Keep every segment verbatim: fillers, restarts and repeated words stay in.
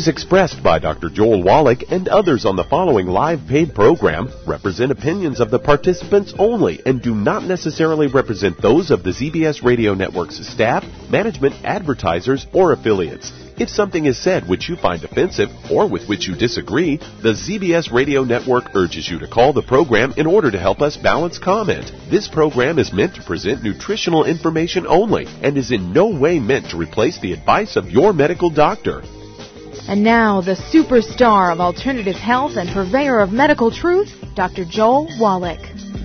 views expressed by Doctor Joel Wallach and others on the following live paid program represent opinions of the participants only and do not necessarily represent those of the Z B S Radio Network's staff, management, advertisers, or affiliates. If something is said which you find offensive or with which you disagree, the Z B S Radio Network urges you to call the program in order to help us balance comment. This program is meant to present nutritional information only and is in no way meant to replace the advice of your medical doctor. And now, the superstar of alternative health and purveyor of medical truth, Doctor Joel Wallach.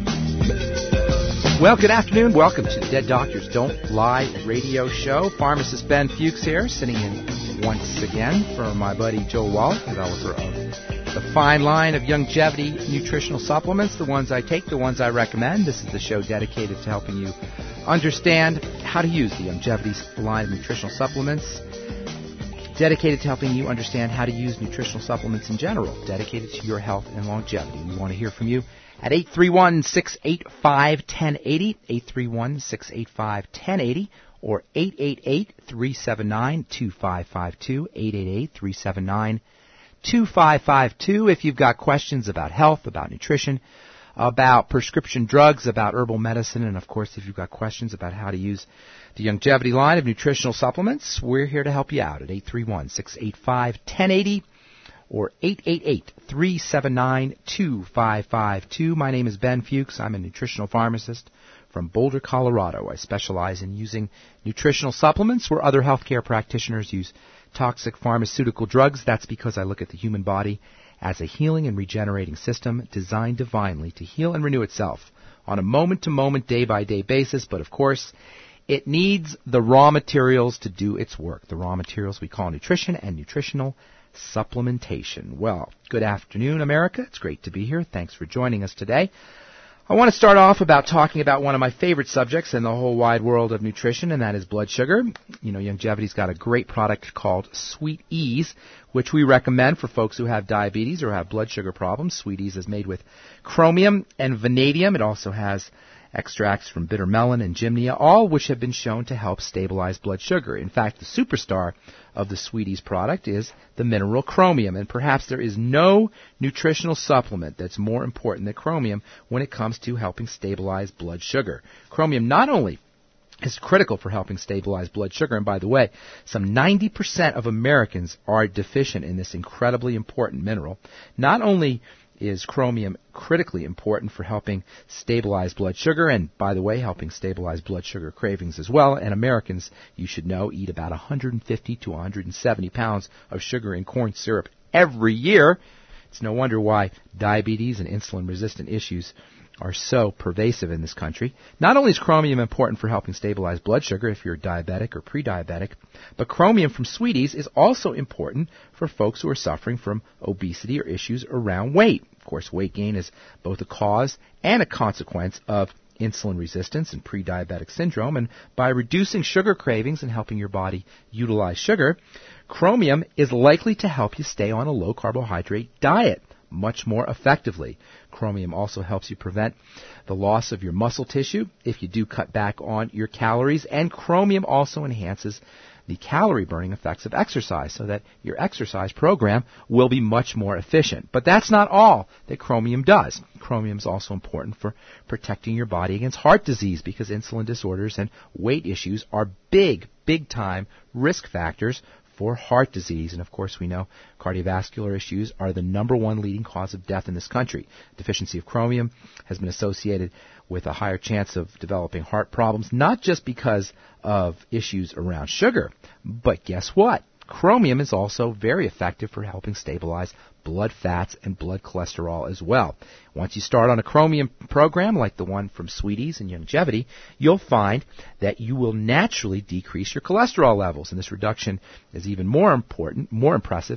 Well, good afternoon. Welcome to the Dead Doctors Don't Lie radio show. Pharmacist Ben Fuchs here, sitting in once again for my buddy Joel Wallach, developer of the fine line of longevity nutritional supplements, the ones I take, the ones I recommend. This is the show dedicated to helping you understand how to use the longevity line of nutritional supplements, dedicated to helping you understand how to use nutritional supplements in general, dedicated to your health and longevity. We want to hear from you at eight three one, six eight five, one zero eight zero, eight three one, six eight five, one zero eight zero, or eight eight eight, three seven nine, two five five two, eight eight eight, three seven nine, two five five two. If you've got questions about health, about nutrition, about prescription drugs, about herbal medicine, and of course if you've got questions about how to use the longevity line of nutritional supplements, we're here to help you out at eight three one, six eight five, one zero eight zero or eight eight eight, three seven nine, two five five two. My name is Ben Fuchs. I'm a nutritional pharmacist from Boulder, Colorado. I specialize in using nutritional supplements where other healthcare practitioners use toxic pharmaceutical drugs. That's because I look at the human body as a healing and regenerating system designed divinely to heal and renew itself on a moment-to-moment, day-by-day basis. But, of course, it needs the raw materials to do its work, the raw materials we call nutrition and nutritional supplementation. Well, good afternoon, America. It's great to be here. Thanks for joining us today. I want to start off about talking about one of my favorite subjects in the whole wide world of nutrition, and that is blood sugar. You know, Longevity's got a great product called Sweet Ease, which we recommend for folks who have diabetes or have blood sugar problems. Sweet Ease is made with chromium and vanadium. It also has extracts from bitter melon and gymnea, all which have been shown to help stabilize blood sugar. In fact, the superstar of the Sweet Ease product is the mineral chromium, and perhaps there is no nutritional supplement that's more important than chromium when it comes to helping stabilize blood sugar. Chromium not only is critical for helping stabilize blood sugar, and by the way, some ninety percent of Americans are deficient in this incredibly important mineral. Not only is chromium critically important for helping stabilize blood sugar, and by the way, helping stabilize blood sugar cravings as well. And Americans, you should know, eat about one hundred fifty to one hundred seventy pounds of sugar in corn syrup every year. It's no wonder why diabetes and insulin-resistant issues are so pervasive in this country. Not only is chromium important for helping stabilize blood sugar if you're diabetic or pre-diabetic, but chromium from Sweet Ease is also important for folks who are suffering from obesity or issues around weight. Of course, weight gain is both a cause and a consequence of insulin resistance and pre-diabetic syndrome, and by reducing sugar cravings and helping your body utilize sugar, chromium is likely to help you stay on a low-carbohydrate diet much more effectively. Chromium also helps you prevent the loss of your muscle tissue if you do cut back on your calories, and chromium also enhances the calorie-burning effects of exercise so that your exercise program will be much more efficient. But that's not all that chromium does. Chromium is also important for protecting your body against heart disease because insulin disorders and weight issues are big, big-time risk factors for heart disease. And of course, we know cardiovascular issues are the number one leading cause of death in this country. Deficiency of chromium has been associated with a higher chance of developing heart problems, not just because of issues around sugar, but guess what? Chromium is also very effective for helping stabilize blood fats and blood cholesterol as well. Once you start on a chromium program like the one from Sweet Ease and Longevity, you'll find that you will naturally decrease your cholesterol levels. And this reduction is even more important, more impressive,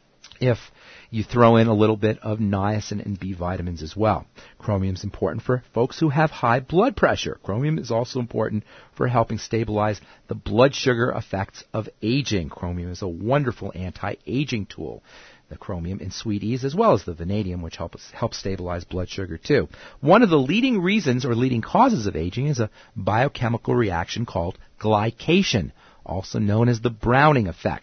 if you throw in a little bit of niacin and B vitamins as well. Chromium is important for folks who have high blood pressure. Chromium is also important for helping stabilize the blood sugar effects of aging. Chromium is a wonderful anti-aging tool. The chromium in Sweet Ease, as well as the vanadium, which helps help stabilize blood sugar too. One of the leading reasons or leading causes of aging is a biochemical reaction called glycation, also known as the Browning effect.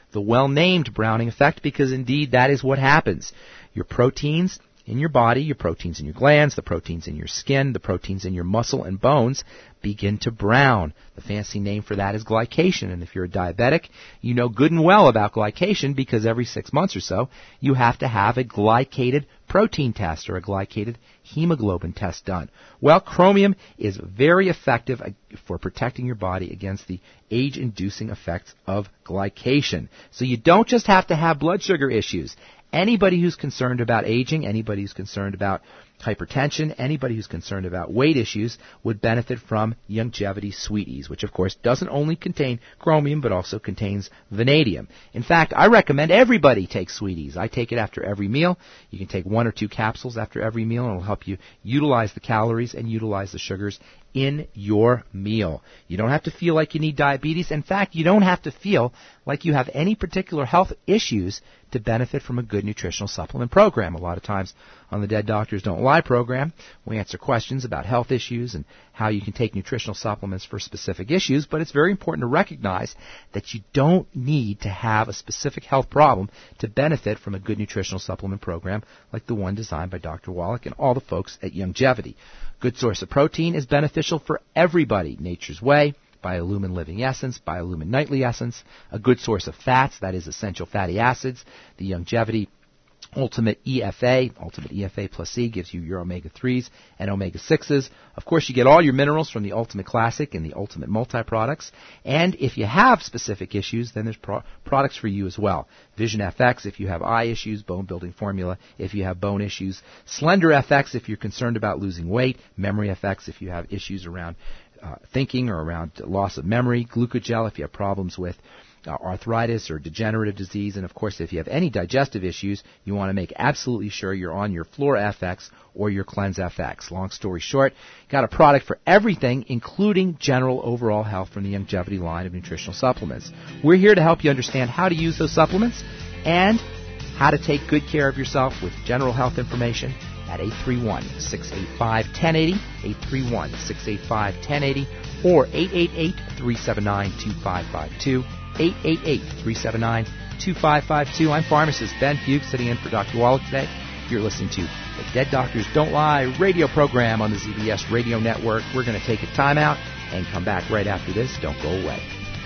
the well-named Browning effect, because indeed that is what happens. Your proteins in your body, your proteins in your glands, the proteins in your skin, the proteins in your muscle and bones begin to brown. The fancy name for that is glycation. And if you're a diabetic, you know good and well about glycation, because every six months or so you have to have a glycated protein test or a glycated hemoglobin test done. Well, chromium is very effective for protecting your body against the age-inducing effects of glycation. So you don't just have to have blood sugar issues. Anybody who's concerned about aging, anybody who's concerned about hypertension, anybody who's concerned about weight issues would benefit from Youngevity Sweeties, which of course doesn't only contain chromium but also contains vanadium. In fact, I recommend everybody take Sweeties. I take it after every meal. You can take one or two capsules after every meal, and it'll help you utilize the calories and utilize the sugars in your meal. You don't have to feel like you need diabetes. In fact, you don't have to feel like you have any particular health issues to benefit from a good nutritional supplement program. A lot of times on the Dead Doctors Don't Lie program, we answer questions about health issues and how you can take nutritional supplements for specific issues, but it's very important to recognize that you don't need to have a specific health problem to benefit from a good nutritional supplement program like the one designed by Doctor Wallach and all the folks at Youngevity. Good source of protein is beneficial for everybody. Nature's Way, Biolumin Living Essence, Biolumin Nightly Essence. A good source of fats, that is essential fatty acids. The Youngevity Ultimate E F A, Ultimate E F A plus C, gives you your omega threes and omega sixes. Of course, you get all your minerals from the Ultimate Classic and the Ultimate Multi-Products. And if you have specific issues, then there's pro- products for you as well. Vision F X if you have eye issues, Bone Building Formula if you have bone issues, Slender F X if you're concerned about losing weight, Memory F X if you have issues around uh, thinking or around loss of memory, Glucogel if you have problems with Uh, arthritis or degenerative disease, and of course if you have any digestive issues, you want to make absolutely sure you're on your Flora F X or your Cleanse F X. Long story short, got a product for everything, including general overall health from the Youngevity line of nutritional supplements. We're here to help you understand how to use those supplements and how to take good care of yourself with general health information at eight three one, six eight five, one zero eight zero, eight three one, six eight five, one zero eight zero, or eight eight eight, three seven nine, two five five two. eight eight eight, three seven nine, two five five two. I'm pharmacist Ben Fuchs, sitting in for Doctor Wallach today. You're listening to the Dead Doctors Don't Lie radio program on the Z B S Radio Network. We're going to take a time out and come back right after this. Don't go away.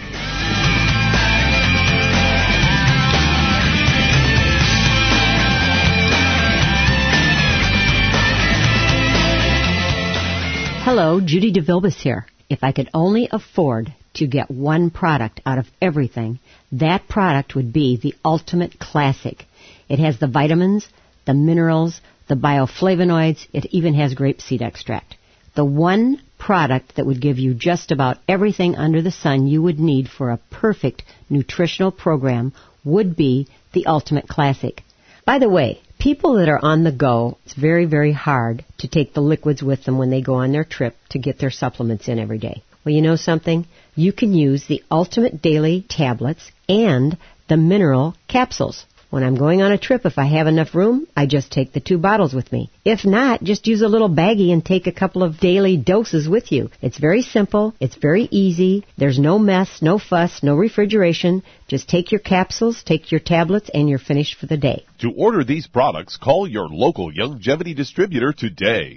Hello, Judy DeVilbus here. If I could only afford to get one product out of everything, that product would be the Ultimate Classic. It has the vitamins, the minerals, the bioflavonoids. It even has grapeseed extract. The one product that would give you just about everything under the sun you would need for a perfect nutritional program would be the Ultimate Classic. By the way, people that are on the go, it's very, very hard to take the liquids with them when they go on their trip to get their supplements in every day. Well, you know something? You can use the Ultimate Daily Tablets and the Mineral Capsules. When I'm going on a trip, if I have enough room, I just take the two bottles with me. If not, just use a little baggie and take a couple of daily doses with you. It's very simple. It's very easy. There's no mess, no fuss, no refrigeration. Just take your capsules, take your tablets, and you're finished for the day. To order these products, call your local Youngevity distributor today.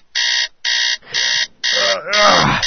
Uh,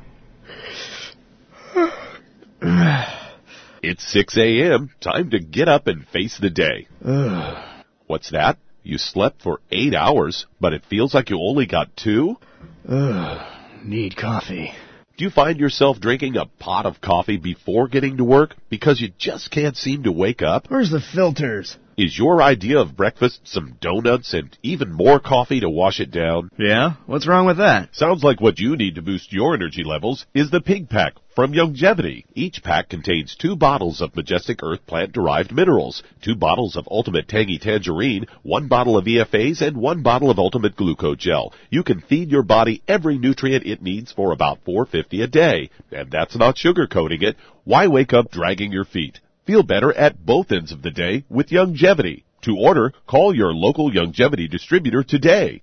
uh. It's six a.m. Time to get up and face the day. Ugh. What's that? You slept for eight hours, but it feels like you only got two? Ugh. Need coffee. Do you find yourself drinking a pot of coffee before getting to work because you just can't seem to wake up? Where's the filters? Is your idea of breakfast some donuts and even more coffee to wash it down? Yeah? What's wrong with that? Sounds like what you need to boost your energy levels is the Pig Pack from Youngevity. Each pack contains two bottles of Majestic Earth plant-derived minerals, two bottles of Ultimate Tangy Tangerine, one bottle of E F As, and one bottle of Ultimate Glucogel. You can feed your body every nutrient it needs for about four dollars and fifty cents a day. And that's not sugarcoating it. Why wake up dragging your feet? Feel better at both ends of the day with Youngevity. To order, call your local Youngevity distributor today.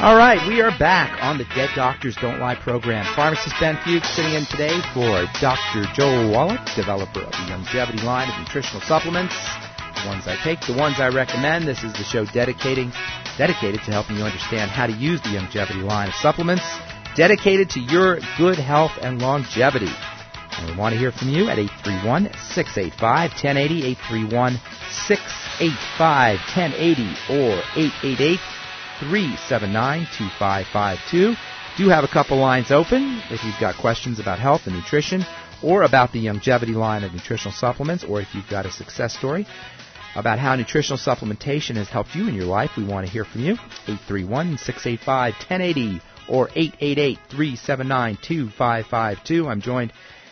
All right, we are back on the Dead Doctors Don't Lie program. Pharmacist Ben Fuchs sitting in today for Doctor Joel Wallach, developer of the longevity line of nutritional supplements. The ones I take, the ones I recommend. This is the show dedicating, dedicated to helping you understand how to use the longevity line of supplements, dedicated to your good health and longevity. And we want to hear from you at eight three one, six eight five, one zero eight zero, eight three one, six eight five, one zero eight zero, or eight eight eight, three seven nine, two five five two. Do have a couple lines open if you've got questions about health and nutrition or about the longevity line of nutritional supplements, or if you've got a success story about how nutritional supplementation has helped you in your life. We want to hear from you. eight three one, six eight five, one zero eight zero or eight eight eight, three seven nine, two five five two. I'm joined,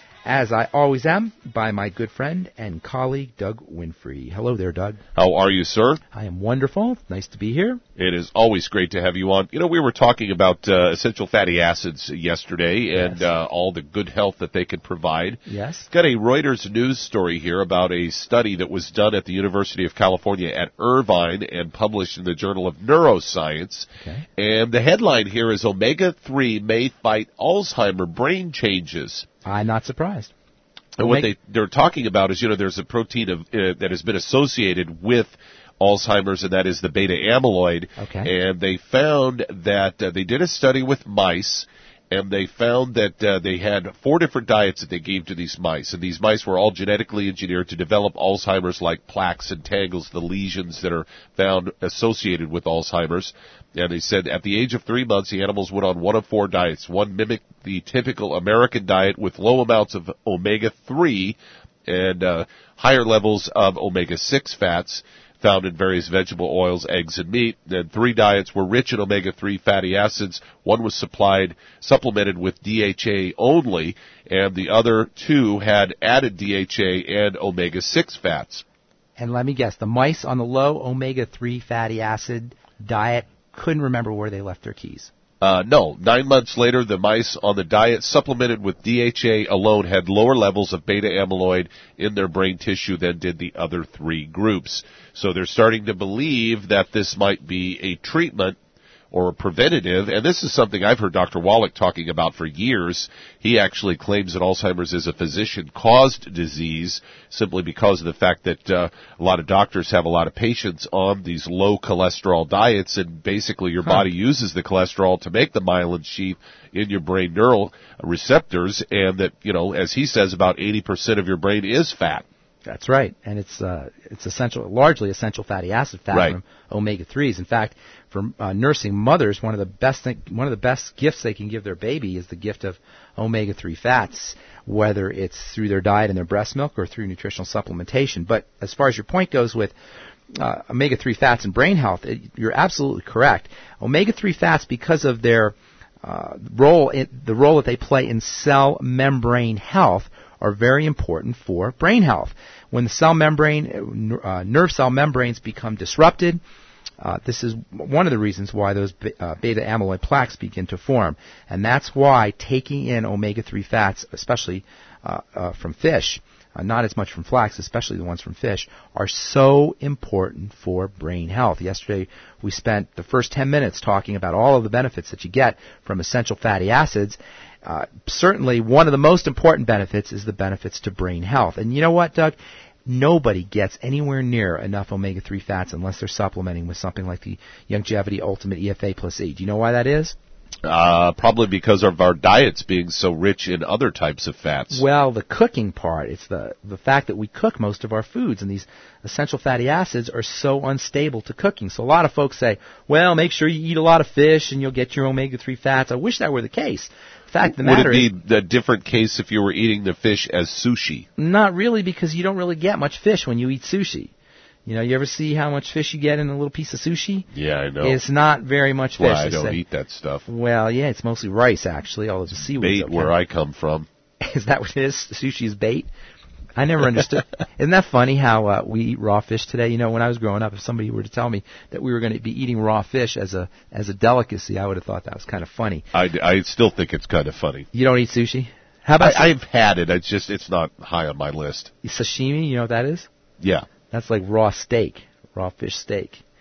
as I always am, by my good friend and colleague, Doug Winfrey. Hello there, Doug. How are you, sir? I am wonderful. Nice to be here. It is always great to have you on. You know, we were talking about uh, essential fatty acids yesterday and Yes. uh, all the good health that they can provide. Yes. Got a Reuters news story here about a study that was done at the University of California at Irvine and published in the Journal of Neuroscience. Okay. And the headline here is omega three may fight Alzheimer brain changes. I'm not surprised. And what Omega- they, they're talking about is, you know, there's a protein of, uh, that has been associated with Alzheimer's, and that is the beta amyloid. Okay. And they found that uh, they did a study with mice, and they found that uh, they had four different diets that they gave to these mice. And these mice were all genetically engineered to develop Alzheimer's, like plaques and tangles, the lesions that are found associated with Alzheimer's. And they said at the age of three months, the animals went on one of four diets. One mimicked the typical American diet with low amounts of omega three and uh, higher levels of omega six fats found in various vegetable oils, eggs, and meat. And three diets were rich in omega three fatty acids. One was supplied, supplemented with D H A only, and the other two had added D H A and omega six fats. And let me guess, the mice on the low omega three fatty acid diet couldn't remember where they left their keys. Uh, no. Nine months later, the mice on the diet supplemented with D H A alone had lower levels of beta amyloid in their brain tissue than did the other three groups. So they're starting to believe that this might be a treatment or a preventative, and this is something I've heard Doctor Wallach talking about for years. He actually claims that Alzheimer's is a physician-caused disease simply because of the fact that uh, a lot of doctors have a lot of patients on these low-cholesterol diets, and basically your huh. body uses the cholesterol to make the myelin sheath in your brain neural receptors, and that, you know, as he says, about eighty percent of your brain is fat. That's right, and it's uh, it's essential, largely essential fatty acid fat right. from omega threes. In fact, for uh, nursing mothers, one of the best thing, one of the best gifts they can give their baby is the gift of omega three fats, whether it's through their diet and their breast milk or through nutritional supplementation. But as far as your point goes with uh, omega three fats and brain health, it, you're absolutely correct. omega three fats, because of their uh, role, in, the role that they play in cell membrane health, are very important for brain health. When the cell membrane, uh, nerve cell membranes become disrupted, uh, this is one of the reasons why those uh, beta amyloid plaques begin to form. And that's why taking in omega three fats, especially uh, uh, from fish, uh, not as much from flax, especially the ones from fish, are so important for brain health. Yesterday we spent the first ten minutes talking about all of the benefits that you get from essential fatty acids. Uh, certainly one of the most important benefits is the benefits to brain health. And you know what, Doug? Nobody gets anywhere near enough omega three fats unless they're supplementing with something like the Longevity Ultimate E F A plus E. Do you know why that is? Uh, probably because of our diets being so rich in other types of fats. Well, the cooking part. It's the, the fact that we cook most of our foods, and these essential fatty acids are so unstable to cooking. So a lot of folks say, well, make sure you eat a lot of fish and you'll get your omega three fats. I wish that were the case. The fact of the matter is, would it be a different case if you were eating the fish as sushi? Not really, because you don't really get much fish when you eat sushi. You know, you ever see how much fish you get in a little piece of sushi? Yeah, I know. It's not very much fish. Well, I don't say. eat that stuff. Well, yeah, it's mostly rice, actually, all of the seaweed. Bait okay. where I come from. Is that what it is? Sushi is bait? I never understood. Isn't that funny how uh, we eat raw fish today? You know, when I was growing up, if somebody were to tell me that we were going to be eating raw fish as a as a delicacy, I would have thought that was kind of funny. I, I still think it's kind of funny. You don't eat sushi? How about I, I've had it. It's just it's not high on my list. Sashimi, you know what that is? Yeah. That's like raw steak, raw fish steak.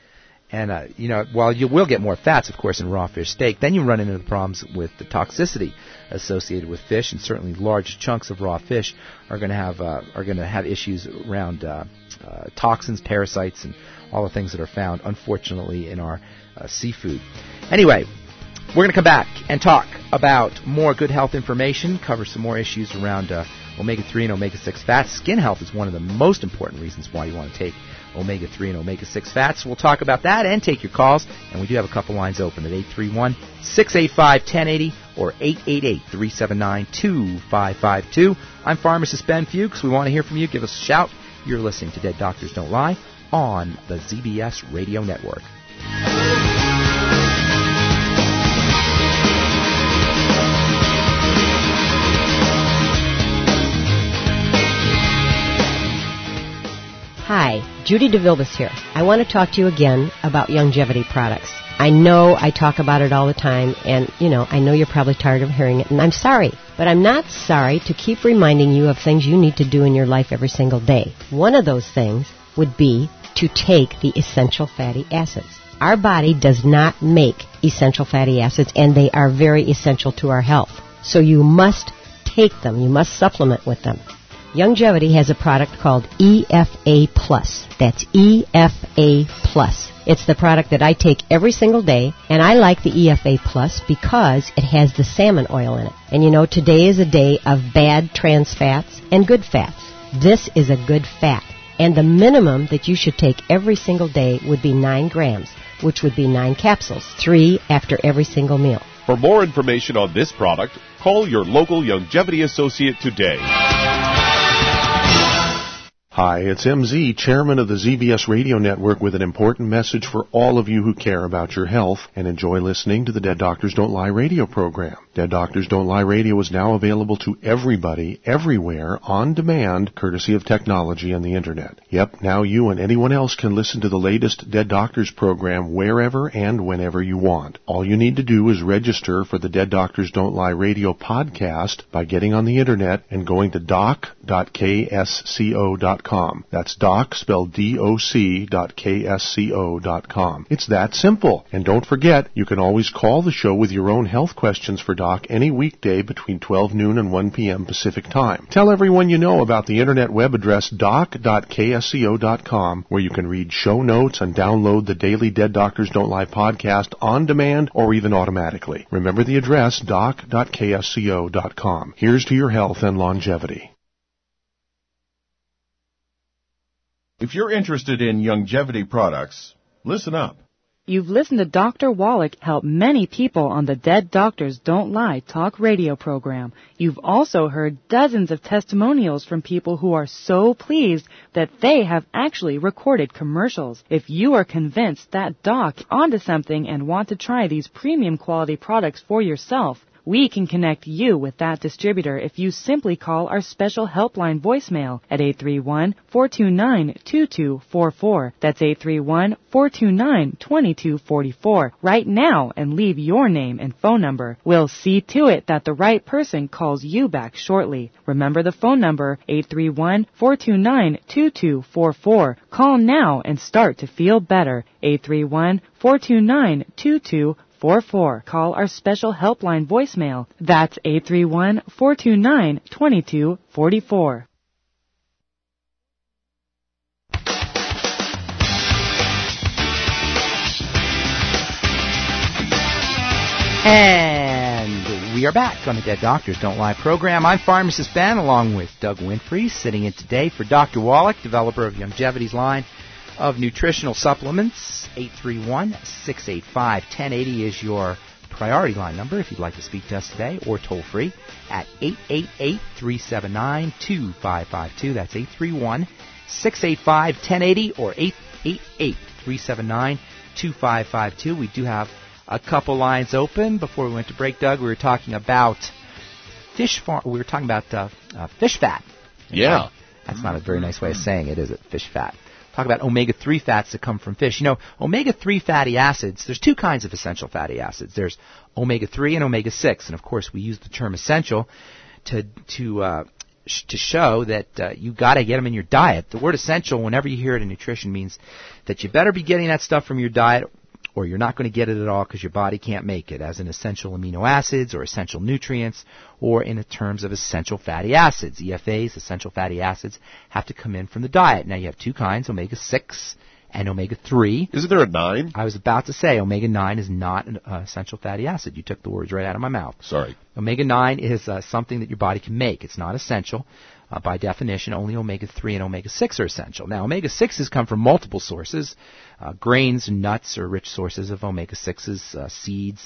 And, uh, you know, while you will get more fats, of course, in raw fish steak, then you run into the problems with the toxicity associated with fish, and certainly large chunks of raw fish are going to have uh, are going to have issues around uh, uh, toxins, parasites, and all the things that are found, unfortunately, in our uh, seafood. Anyway, we're going to come back and talk about more good health information, cover some more issues around uh, omega three and omega six fats. Skin health is one of the most important reasons why you want to take omega three and omega six fats. We'll talk about that and take your calls, and we do have a couple lines open at eight three one, six eight five, one zero eight zero or eight eight eight, three seven nine, two five five two. I'm Pharmacist Ben Fuchs. We want to hear from you. Give us a shout. You're listening to Dead Doctors Don't Lie on the Z B S Radio Network. Hi, Judy DeVilbiss here. I want to talk to you again about Youngevity products. I know I talk about it all the time, and, you know, I know you're probably tired of hearing it, and I'm sorry. But I'm not sorry to keep reminding you of things you need to do in your life every single day. One of those things would be to take the essential fatty acids. Our body does not make essential fatty acids, and they are very essential to our health. So you must take them. You must supplement with them. Youngevity has a product called E F A Plus. That's E F A Plus. It's the product that I take every single day, and I like the E F A Plus because it has the salmon oil in it. And you know, today is a day of bad trans fats and good fats. This is a good fat. And the minimum that you should take every single day would be nine grams, which would be nine capsules, three after every single meal. For more information on this product, call your local Youngevity associate today. Hi, it's M Z, chairman of the Z B S Radio Network, with an important message for all of you who care about your health and enjoy listening to the Dead Doctors Don't Lie radio program. Dead Doctors Don't Lie radio is now available to everybody, everywhere, on demand, courtesy of technology and the Internet. Yep, now you and anyone else can listen to the latest Dead Doctors program wherever and whenever you want. All you need to do is register for the Dead Doctors Don't Lie radio podcast by getting on the Internet and going to doc dot k s c o dot com. That's doc, spelled D O C, dot K S C O dot com. It's that simple. And don't forget, you can always call the show with your own health questions for Doc any weekday between twelve noon and one p.m. Pacific Time. Tell everyone you know about the Internet web address doc dot k s c o dot com, where you can read show notes and download the daily Dead Doctors Don't Lie podcast on demand or even automatically. Remember the address, doc dot k s c o dot com. Here's to your health and longevity. If you're interested in Youngevity products, listen up. You've listened to Doctor Wallach help many people on the Dead Doctors Don't Lie talk radio program. You've also heard dozens of testimonials from people who are so pleased that they have actually recorded commercials. If you are convinced that Doc is onto something and want to try these premium quality products for yourself, we can connect you with that distributor if you simply call our special helpline voicemail at eight three one, four two nine, two two four four. That's eight three one, four two nine, two two four four. Right now and leave your name and phone number. We'll see to it that the right person calls you back shortly. Remember the phone number, eight three one, four two nine, two two four four. Call now and start to feel better. eight three one, four two nine, two two four four. Call our special helpline voicemail. That's eight three one, four two nine, two two four four. And we are back on the Dead Doctors Don't Lie program. I'm Pharmacist Ben, along with Doug Winfrey, sitting in today for Doctor Wallach, developer of Youngevity's line of nutritional supplements. eight three one, six eight five, one zero eight zero is your priority line number if you'd like to speak to us today, or toll free at eight eight eight, three seven nine, two five five two. That's eight three one, six eight five, one zero eight zero or eight eight eight, three seven nine, two five five two. We do have a couple lines open. Before we went to break, Doug, we were talking about fish farm. We were talking about uh, uh, fish fat. Yeah. That's not a very nice way of saying it, is it? Fish fat. Talk about omega three fats that come from fish. You know, omega three fatty acids, there's two kinds of essential fatty acids. There's omega three and omega six. And, of course, we use the term essential to to uh, sh- to show that uh, you got to get them in your diet. The word essential, whenever you hear it in nutrition, means that you better be getting that stuff from your diet, or you're not going to get it at all because your body can't make it, as in essential amino acids or essential nutrients, or in terms of essential fatty acids. E F As, essential fatty acids, have to come in from the diet. Now, you have two kinds, omega six and omega three. Isn't there a nine? I was about to say omega nine is not an uh, essential fatty acid. You took the words right out of my mouth. Sorry. Omega nine is uh, something that your body can make. It's not essential. Uh, by definition, only omega three and omega six are essential. Now, omega sixes come from multiple sources. Uh, grains and nuts are rich sources of omega sixes, uh, seeds,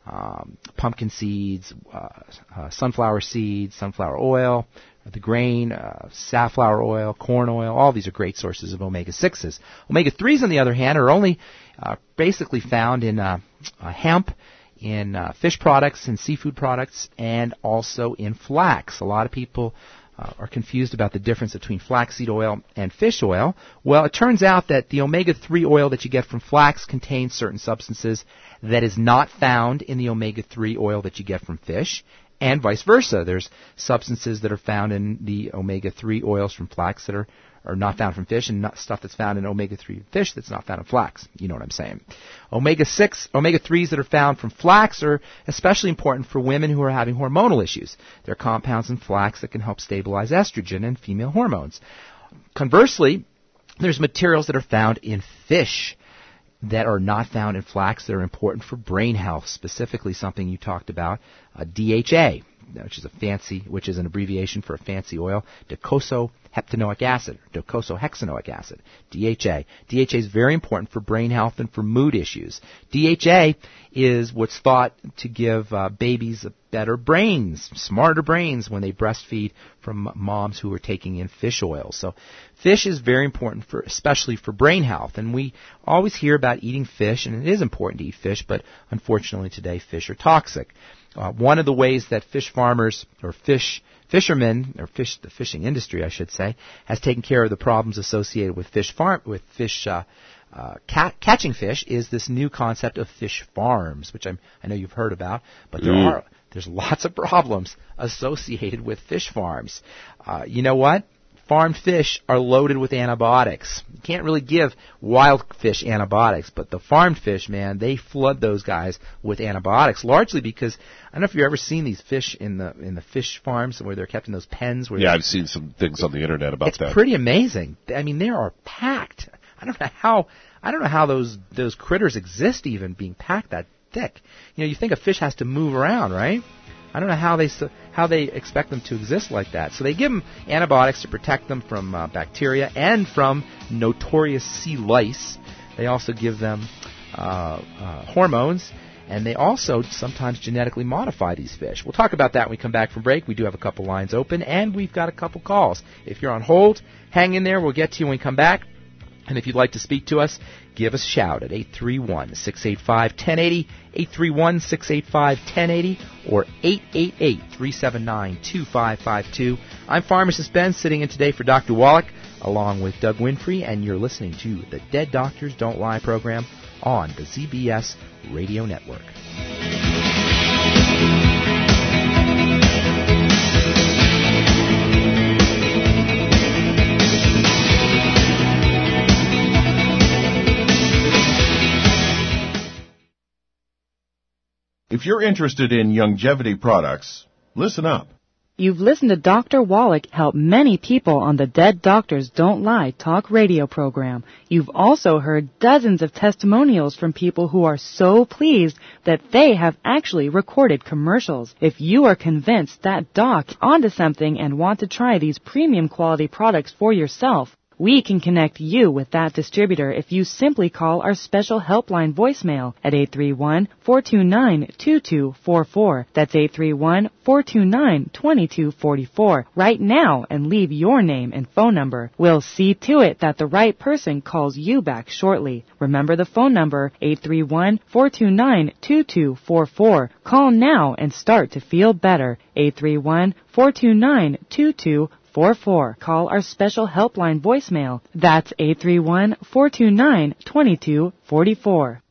um, pumpkin seeds, uh, uh, sunflower seeds, sunflower oil, the grain, uh, safflower oil, corn oil. All these are great sources of omega sixes. Omega threes, on the other hand, are only uh, basically found in uh, uh, hemp, in uh, fish products and seafood products, and also in flax. A lot of people Uh, are confused about the difference between flaxseed oil and fish oil. Well, it turns out that the omega three oil that you get from flax contains certain substances that is not found in the omega three oil that you get from fish, and vice versa. There's substances that are found in the omega three oils from flax that are, are not found from fish, and not stuff that's found in omega three fish that's not found in flax. You know what I'm saying. omega six, omega threes that are found from flax are especially important for women who are having hormonal issues. There are compounds in flax that can help stabilize estrogen and female hormones. Conversely, there's materials that are found in fish that are not found in flax that are important for brain health, specifically something you talked about, uh, D H A, which is a fancy, which is an abbreviation for a fancy oil, docosahexaenoic acid, docosahexaenoic acid, D H A. D H A is very important for brain health and for mood issues. D H A is what's thought to give uh, babies better brains, smarter brains when they breastfeed from moms who are taking in fish oil. So fish is very important, for, especially for brain health. And we always hear about eating fish, and it is important to eat fish, but unfortunately today fish are toxic. Uh, one of the ways that fish farmers or fish fishermen or fish the fishing industry, I should say, has taken care of the problems associated with fish farm with fish uh, uh, ca- catching fish is this new concept of fish farms, which I'm, I know you've heard about, but there mm. are there's lots of problems associated with fish farms. Uh, you know what? Farmed fish are loaded with antibiotics. You can't really give wild fish antibiotics, but the farmed fish, man, they flood those guys with antibiotics, largely because, I don't know if you've ever seen these fish in the in the fish farms where they're kept in those pens. Where yeah, I've seen some things on the internet about it's that. It's pretty amazing. I mean, they are packed. I don't know how I don't know how those those critters exist, even being packed that thick. You know, you think a fish has to move around, right? I don't know how they how they expect them to exist like that. So they give them antibiotics to protect them from uh, bacteria and from notorious sea lice. They also give them uh, uh, hormones, and they also sometimes genetically modify these fish. We'll talk about that when we come back from break. We do have a couple lines open, and we've got a couple calls. If you're on hold, hang in there. We'll get to you when we come back. And if you'd like to speak to us, give us a shout at eight three one, six eight five, one zero eight zero, eight three one, six eight five, one zero eight zero, or eight eight eight, three seven nine, two five five two. I'm Pharmacist Ben, sitting in today for Doctor Wallach, along with Doug Winfrey, and you're listening to the Dead Doctors Don't Lie program on the Z B S Radio Network. If you're interested in longevity products, listen up. You've listened to Doctor Wallach help many people on the Dead Doctors Don't Lie talk radio program. You've also heard dozens of testimonials from people who are so pleased that they have actually recorded commercials. If you are convinced that Doc onto something and want to try these premium quality products for yourself, we can connect you with that distributor if you simply call our special helpline voicemail at eight three one, four two nine, two two four four. That's eight three one, four two nine, two two four four right now and leave your name and phone number. We'll see to it that the right person calls you back shortly. Remember the phone number, eight three one, four two nine, two two four four. Call now and start to feel better. eight three one, four two nine, two two four four. Call our special helpline voicemail. That's eight three one, four two nine, two two four four.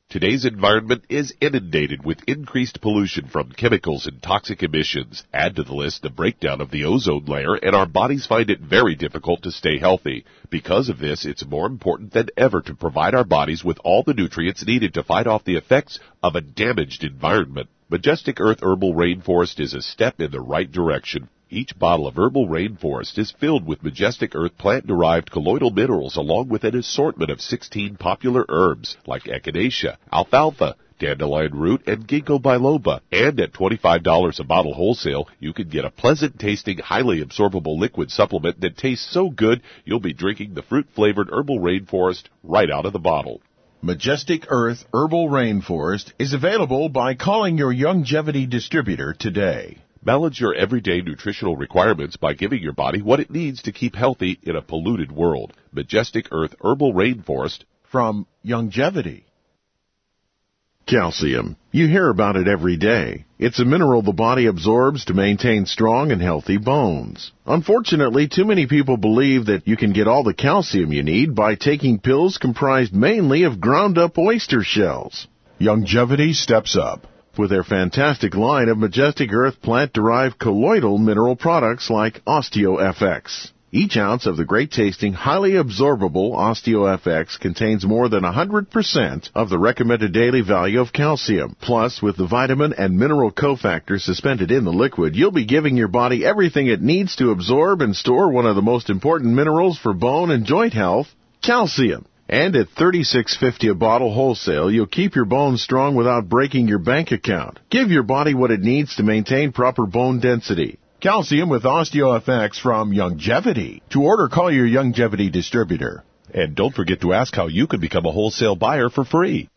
Today's environment is inundated with increased pollution from chemicals and toxic emissions. Add to the list the breakdown of the ozone layer, and our bodies find it very difficult to stay healthy. Because of this, it's more important than ever to provide our bodies with all the nutrients needed to fight off the effects of a damaged environment. Majestic Earth Herbal Rainforest is a step in the right direction. Each bottle of Herbal Rainforest is filled with Majestic Earth plant-derived colloidal minerals along with an assortment of sixteen popular herbs like echinacea, alfalfa, dandelion root, and ginkgo biloba. And at twenty-five dollars a bottle wholesale, you can get a pleasant-tasting, highly absorbable liquid supplement that tastes so good you'll be drinking the fruit-flavored Herbal Rainforest right out of the bottle. Majestic Earth Herbal Rainforest is available by calling your Youngevity distributor today. Balance your everyday nutritional requirements by giving your body what it needs to keep healthy in a polluted world. Majestic Earth Herbal Rainforest from Youngevity. Calcium. You hear about it every day. It's a mineral the body absorbs to maintain strong and healthy bones. Unfortunately, too many people believe that you can get all the calcium you need by taking pills comprised mainly of ground-up oyster shells. Youngevity steps up with their fantastic line of Majestic Earth plant-derived colloidal mineral products like OsteoFX. Each ounce of the great-tasting, highly absorbable OsteoFX contains more than one hundred percent of the recommended daily value of calcium. Plus, with the vitamin and mineral cofactors suspended in the liquid, you'll be giving your body everything it needs to absorb and store one of the most important minerals for bone and joint health, calcium. And at thirty-six fifty a bottle wholesale, you'll keep your bones strong without breaking your bank account. Give your body what it needs to maintain proper bone density. Calcium with OsteoFX from Youngevity. To order, call your Youngevity distributor. And don't forget to ask how you can become a wholesale buyer for free.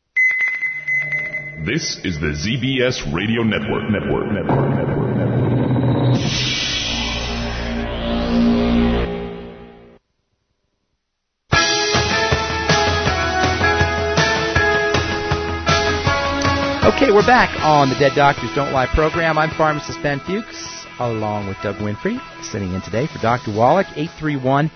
This is the Z B S Radio Network. Network. Network. Network. Network. Okay, we're back on the Dead Doctors Don't Lie program. I'm pharmacist Ben Fuchs, along with Doug Winfrey, sitting in today for Doctor Wallach. eight three one,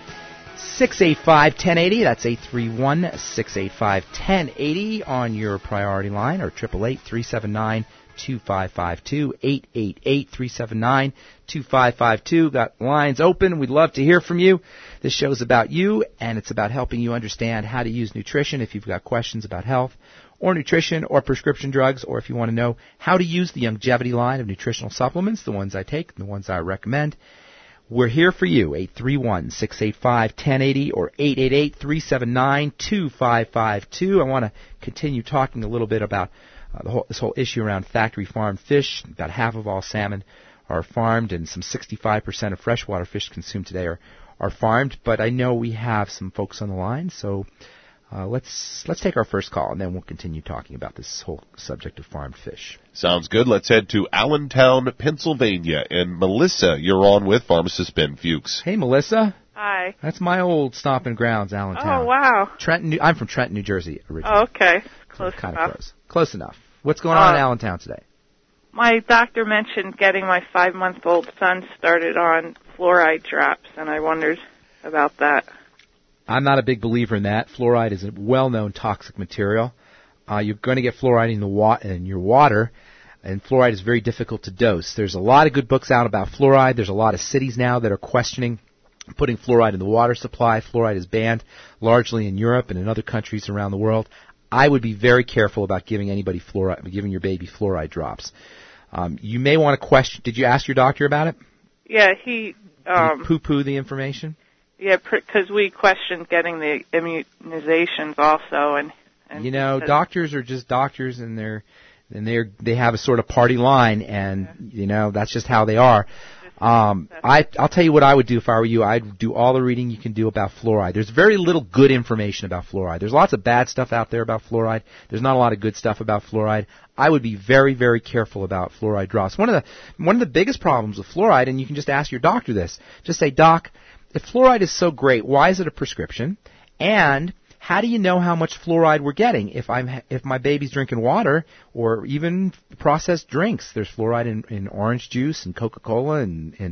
six eight five, one zero eight zero. That's eight three one, six eight five, one zero eight zero on your priority line, or eight eight eight, three seven nine, two five five two, eight eight eight, three seven nine, two five five two. Got lines open. We'd love to hear from you. This show's about you, and it's about helping you understand how to use nutrition if you've got questions about health or nutrition or prescription drugs, or if you want to know how to use the Youngevity line of nutritional supplements, the ones I take and the ones I recommend. We're here for you, eight three one, six eight five, one zero eight zero or eight eight eight, three seven nine, two five five two. I want to continue talking a little bit about uh, the whole, this whole issue around factory farmed fish. About half of all salmon are farmed, and some sixty-five percent of freshwater fish consumed today are, are farmed. But I know we have some folks on the line, so Uh, let's let's take our first call, and then we'll continue talking about this whole subject of farmed fish. Sounds good. Let's head to Allentown, Pennsylvania. And Melissa, you're on with pharmacist Ben Fuchs. Hey, Melissa. Hi. That's my old stomping grounds, Allentown. Oh, wow. Trenton. I'm from Trenton, New Jersey, originally. Oh, okay. Close so kind enough. of close. Close enough. What's going on uh, in Allentown today? My doctor mentioned getting my five-month-old son started on fluoride drops, and I wondered about that. I'm not a big believer in that. Fluoride is a well-known toxic material. Uh, you're going to get fluoride in, the wa- in your water, and fluoride is very difficult to dose. There's a lot of good books out about fluoride. There's a lot of cities now that are questioning putting fluoride in the water supply. Fluoride is banned largely in Europe and in other countries around the world. I would be very careful about giving anybody fluoride, giving your baby fluoride drops. Um, you may want to question. Did you ask your doctor about it? Yeah, he. Um, Did he poo-poo the information? Yeah, because we questioned getting the immunizations also, and, and you know, doctors are just doctors, and they're and they're they have a sort of party line, and yeah. you know that's just how they are. Um, I I'll tell you what I would do if I were you. I'd do all the reading you can do about fluoride. There's very little good information about fluoride. There's lots of bad stuff out there about fluoride. There's not a lot of good stuff about fluoride. I would be very, very careful about fluoride drops. One of the one of the biggest problems with fluoride, and you can just ask your doctor this. Just say, Doc, if fluoride is so great, why is it a prescription? And how do you know how much fluoride we're getting? If I'm if my baby's drinking water or even processed drinks, there's fluoride in, in orange juice and Coca-Cola and, and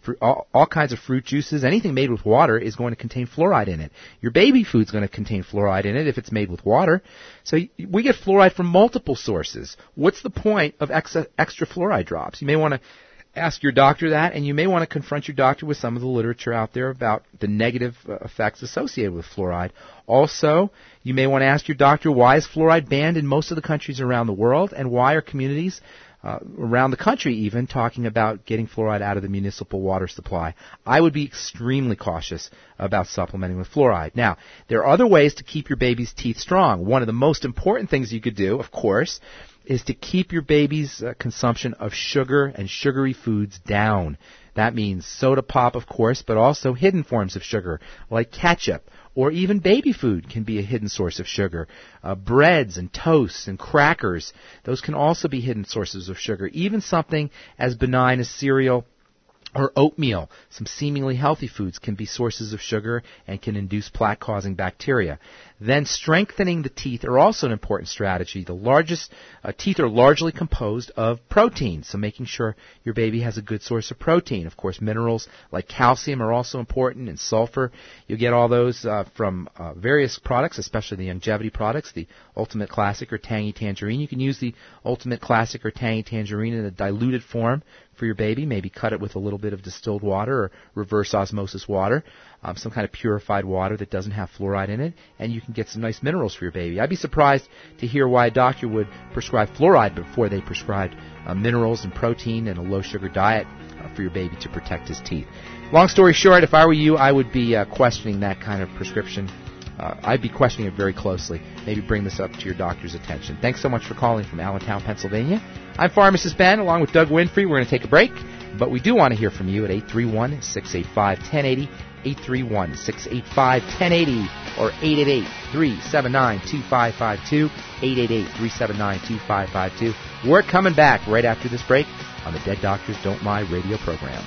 Fruit, all, all kinds of fruit juices, anything made with water is going to contain fluoride in it. Your baby food's going to contain fluoride in it if it's made with water. So we get fluoride from multiple sources. What's the point of extra, extra fluoride drops? You may want to ask your doctor that, and you may want to confront your doctor with some of the literature out there about the negative uh, effects associated with fluoride. Also, you may want to ask your doctor, why is fluoride banned in most of the countries around the world, and why are communities uh, around the country even talking about getting fluoride out of the municipal water supply? I would be extremely cautious about supplementing with fluoride. Now, there are other ways to keep your baby's teeth strong. One of the most important things you could do, of course, is to keep your baby's uh, consumption of sugar and sugary foods down. That means soda pop, of course, but also hidden forms of sugar, like ketchup, or even baby food can be a hidden source of sugar. Uh, breads and toasts and crackers, those can also be hidden sources of sugar. Even something as benign as cereal or oatmeal, some seemingly healthy foods, can be sources of sugar and can induce plaque-causing bacteria. Then strengthening the teeth are also an important strategy. The largest uh, teeth are largely composed of protein, so making sure your baby has a good source of protein. Of course, minerals like calcium are also important, and sulfur. You get all those uh, from uh, various products, especially the Youngevity products, the Ultimate Classic or Tangy Tangerine. You can use the Ultimate Classic or Tangy Tangerine in a diluted form for your baby. Maybe cut it with a little bit of distilled water or reverse osmosis water, um, some kind of purified water that doesn't have fluoride in it, and you can get some nice minerals for your baby. I'd be surprised to hear why a doctor would prescribe fluoride before they prescribed uh, minerals and protein and a low-sugar diet uh, for your baby to protect his teeth. Long story short, if I were you, I would be uh, questioning that kind of prescription. Uh, I'd be questioning it very closely. Maybe bring this up to your doctor's attention. Thanks so much for calling from Allentown, Pennsylvania. I'm Pharmacist Ben, along with Doug Winfrey. We're going to take a break, but we do want to hear from you at eight three one, six eight five, one zero eight zero, eight three one, six eight five, one zero eight zero, or eight eight eight, three seven nine, two five five two, eight eight eight, three seven nine, two five five two. We're coming back right after this break on the Dead Doctors Don't Lie radio program.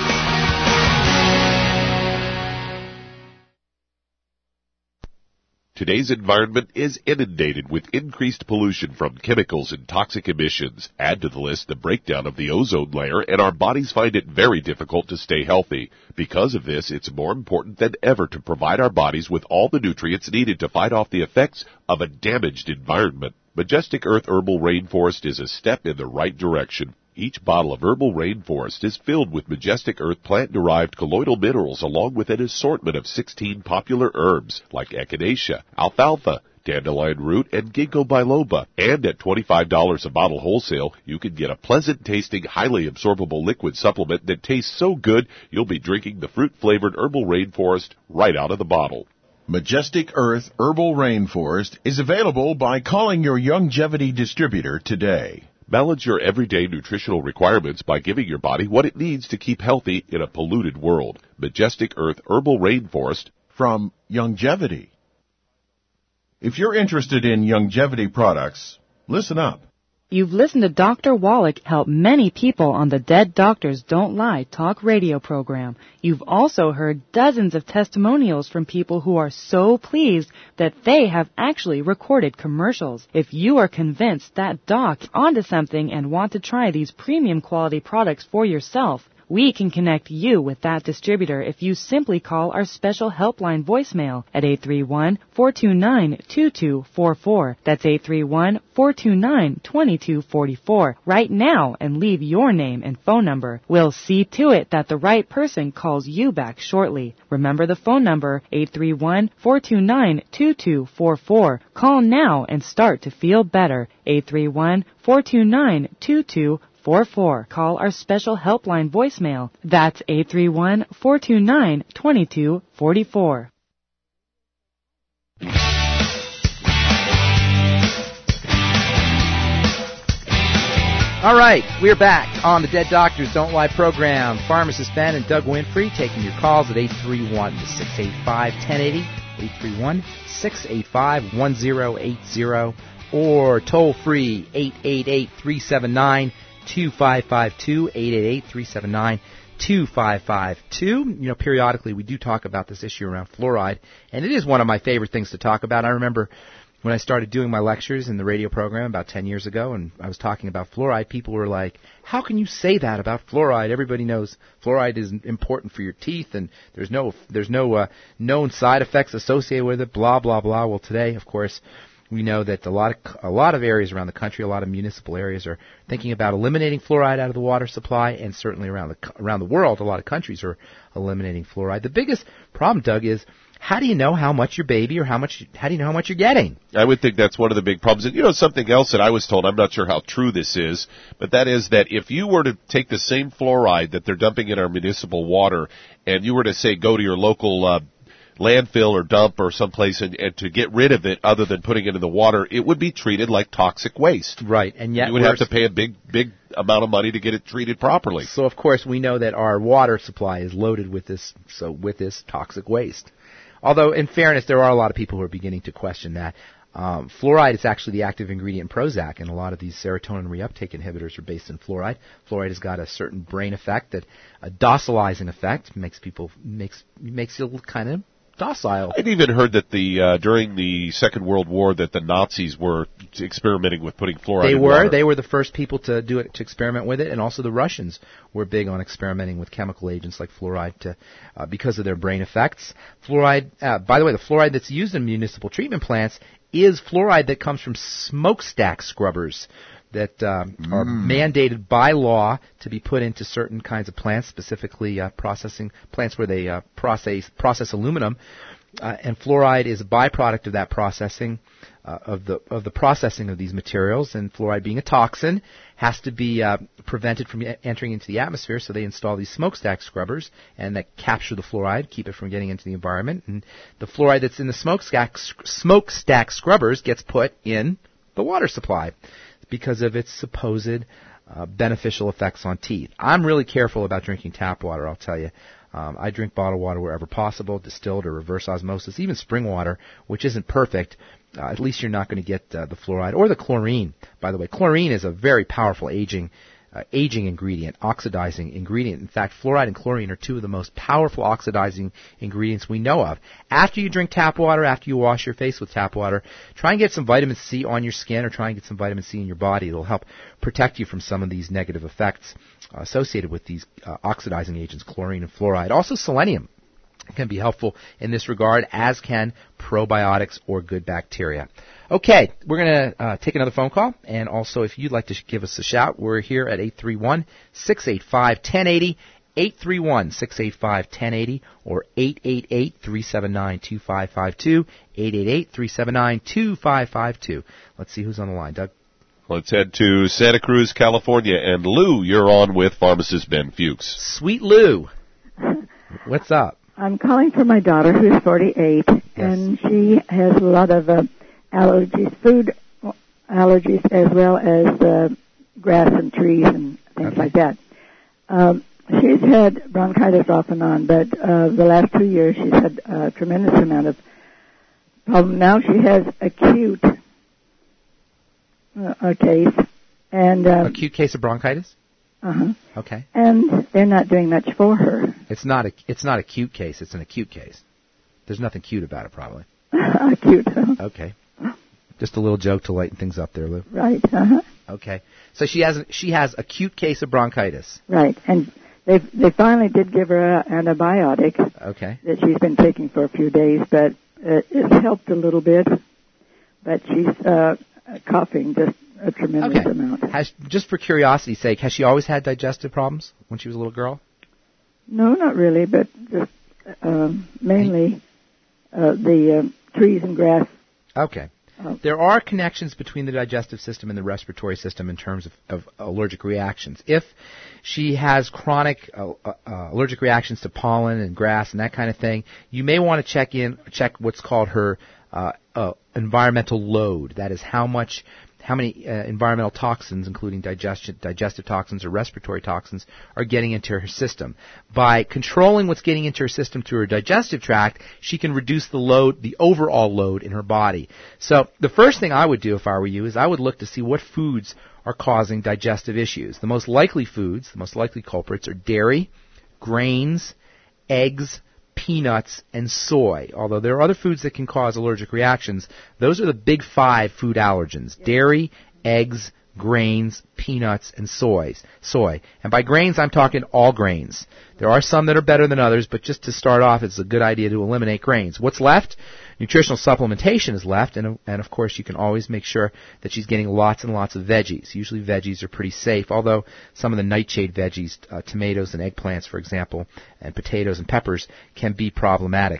Today's environment is inundated with increased pollution from chemicals and toxic emissions. Add to the list the breakdown of the ozone layer, and our bodies find it very difficult to stay healthy. Because of this, it's more important than ever to provide our bodies with all the nutrients needed to fight off the effects of a damaged environment. Majestic Earth Herbal Rainforest is a step in the right direction. Each bottle of Herbal Rainforest is filled with Majestic Earth plant-derived colloidal minerals along with an assortment of sixteen popular herbs like echinacea, alfalfa, dandelion root, and ginkgo biloba. And at twenty-five dollars a bottle wholesale, you can get a pleasant-tasting, highly absorbable liquid supplement that tastes so good you'll be drinking the fruit-flavored Herbal Rainforest right out of the bottle. Majestic Earth Herbal Rainforest is available by calling your Youngevity distributor today. Balance your everyday nutritional requirements by giving your body what it needs to keep healthy in a polluted world. Majestic Earth Herbal Rainforest from Youngevity. If you're interested in Youngevity products, listen up. You've listened to Doctor Wallach help many people on the Dead Doctors Don't Lie talk radio program. You've also heard dozens of testimonials from people who are so pleased that they have actually recorded commercials. If you are convinced that doc is onto something and want to try these premium quality products for yourself, we can connect you with that distributor if you simply call our special helpline voicemail at eight three one, four two nine, two two four four. That's eight three one, four two nine, two two four four. Right now and leave your name and phone number. We'll see to it that the right person calls you back shortly. Remember the phone number, eight three one, four two nine, two two four four. Call now and start to feel better. eight three one, four two nine, two two four four. Call our special helpline voicemail. That's eight three one, four two nine, two two four four. All right, we're back on the Dead Doctors Don't Lie program. Pharmacist Ben and Doug Winfrey taking your calls at eight three one, six eight five, one zero eight zero, eight three one, six eight five, one zero eight zero, or toll free eight eight eight, three seven nine, two five five two, eight eight eight, three seven nine, two five five two. You know, periodically we do talk about this issue around fluoride, and it is one of my favorite things to talk about. I remember when I started doing my lectures in the radio program about ten years ago, and I was talking about fluoride, people were like, how can you say that about fluoride? Everybody knows fluoride is important for your teeth, and there's no there's no uh, known side effects associated with it, blah, blah, blah. Well, today, of course, we know that a lot of a lot of areas around the country, a lot of municipal areas are thinking about eliminating fluoride out of the water supply, and certainly around the around the world, a lot of countries are eliminating fluoride. The biggest problem, Doug, is how do you know how much your baby or how much how do you know how much you're getting? I would think that's one of the big problems. And you know, something else that I was told, I'm not sure how true this is, but that is that if you were to take the same fluoride that they're dumping in our municipal water, and you were to say go to your local uh, landfill or dump or someplace and, and to get rid of it other than putting it in the water, it would be treated like toxic waste. Right, and yet you would have to pay a big, big amount of money to get it treated properly. So of course we know that our water supply is loaded with this, so with this toxic waste. Although, in fairness, there are a lot of people who are beginning to question that. Um, fluoride is actually the active ingredient in Prozac, and a lot of these serotonin reuptake inhibitors are based in fluoride. Fluoride has got a certain brain effect, that a docilizing effect, makes people makes makes you kind of docile. I'd even heard that the uh, during the Second World War that the Nazis were experimenting with putting fluoride they in were. water. They were the first people to do it, to experiment with it, and also the Russians were big on experimenting with chemical agents like fluoride to, uh, because of their brain effects. Fluoride, uh, by the way, the fluoride that's used in municipal treatment plants is fluoride that comes from smokestack scrubbers that um, mm. are mandated by law to be put into certain kinds of plants, specifically uh, processing plants where they uh, process process aluminum. Uh, and fluoride is a byproduct of that processing, uh, of the of the processing of these materials. And fluoride, being a toxin, has to be uh, prevented from entering into the atmosphere. So they install these smokestack scrubbers and that capture the fluoride, keep it from getting into the environment. And the fluoride that's in the smokestack smokestack scrubbers gets put in the water supply because of its supposed uh, beneficial effects on teeth. I'm really careful about drinking tap water, I'll tell you. Um, I drink bottled water wherever possible, distilled or reverse osmosis, even spring water, which isn't perfect. Uh, at least you're not going to get uh, the fluoride or the chlorine. By the way, chlorine is a very powerful aging uh, aging ingredient, oxidizing ingredient. In fact, fluoride and chlorine are two of the most powerful oxidizing ingredients we know of. After you drink tap water, after you wash your face with tap water, try and get some vitamin C on your skin or try and get some vitamin C in your body. It'll help protect you from some of these negative effects uh, associated with these uh, oxidizing agents, chlorine and fluoride. Also, selenium can be helpful in this regard, as can probiotics or good bacteria. Okay, we're going to uh, take another phone call, and also if you'd like to sh- give us a shout, we're here at eight three one, six eight five, one zero eight zero, eight three one, six eight five, one zero eight zero, or eight eight eight, three seven nine, two five five two, eight eight eight, three seven nine, two five five two. Let's see who's on the line. Doug? Let's head to Santa Cruz, California, and Lou, you're on with pharmacist Ben Fuchs. Sweet Lou, what's up? I'm calling for my daughter, who's forty-eight, yes. and she has a lot of uh, allergies, food allergies, as well as uh, grass and trees and things okay. like that. Um, she's had bronchitis off and on, but uh, the last two years she's had a tremendous amount of problem. Now she has acute uh, a case, and um, acute case of bronchitis. Uh-huh. Okay. And they're not doing much for her. It's not a it's not a cute case. It's an acute case. There's nothing cute about it, probably. Acute. Okay. Just a little joke to lighten things up there, Lou. Right. Uh-huh. Okay. So she has she has acute case of bronchitis. Right. And they they finally did give her an antibiotic. Okay. That she's been taking for a few days, but it, it's helped a little bit. But she's uh, coughing just a tremendous okay. amount. Has, just for curiosity's sake, has she always had digestive problems when she was a little girl? No, not really, but just um, mainly uh, the uh, trees and grass. Okay. Uh, there are connections between the digestive system and the respiratory system in terms of, of allergic reactions. If she has chronic uh, uh, allergic reactions to pollen and grass and that kind of thing, you may want to check in, check what's called her uh, uh, environmental load. That is how much how many uh, environmental toxins, including digestion, digestive toxins or respiratory toxins, are getting into her system. By controlling what's getting into her system through her digestive tract, she can reduce the load, the overall load in her body. So the first thing I would do if I were you is I would look to see what foods are causing digestive issues. The most likely foods, the most likely culprits are dairy, grains, eggs, peanuts, and soy. Although there are other foods that can cause allergic reactions, those are the big five food allergens: dairy, eggs, grains, peanuts, and soy. Soy. And by grains, I'm talking all grains. There are some that are better than others, but just to start off, it's a good idea to eliminate grains. What's left? Nutritional supplementation is left, and, and of course you can always make sure that she's getting lots and lots of veggies. Usually veggies are pretty safe, although some of the nightshade veggies, uh, tomatoes and eggplants, for example, and potatoes and peppers can be problematic.